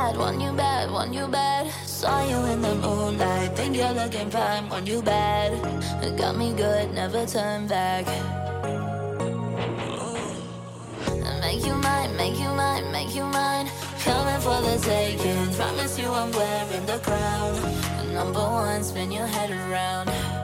bad, want you bad. Saw you in the moonlight, think you're looking fine, want you bad. It got me good, never turn back. Make you mine, make you mine, make you mine. Coming for the taking, promise you I'm wearing the crown. The number one, spin your head around.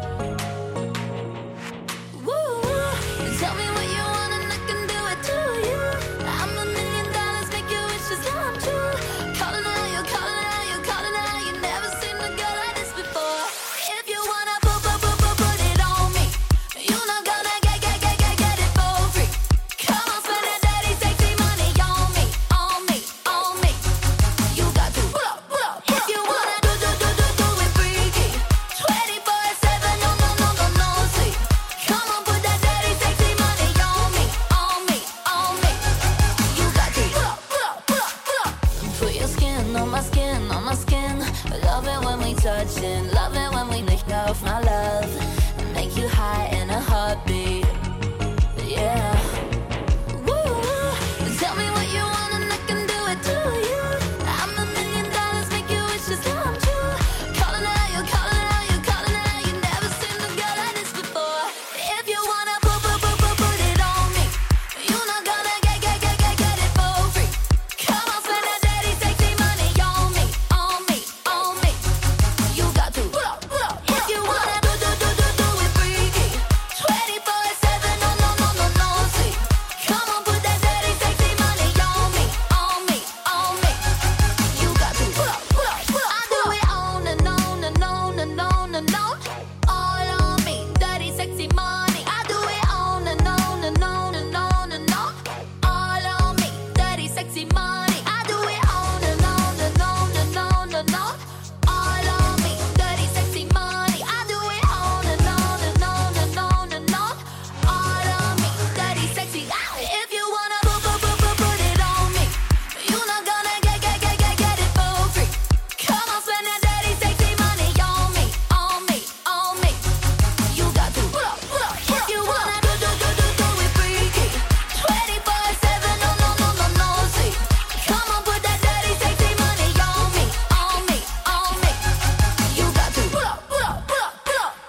Woo! Tell me what you want and I can do it to you. I'm $1 million, make your wishes come true. Calling out, you calling out, you calling out. You never seen a girl like this before. If you wanna put it on me, you not gonna get it for free. Come on, spend that dirty, sexy money on me, on me, on me. You got to pull up, pull up. If you wanna do it freaky, 24/7, no sleep. Come on, put that dirty, sexy money on me, on me, on me. You got to pull up, pull up, pull up, pull up. Put your skin on my skin, on my skin. Love it when we touchin', love it when we lick off my love.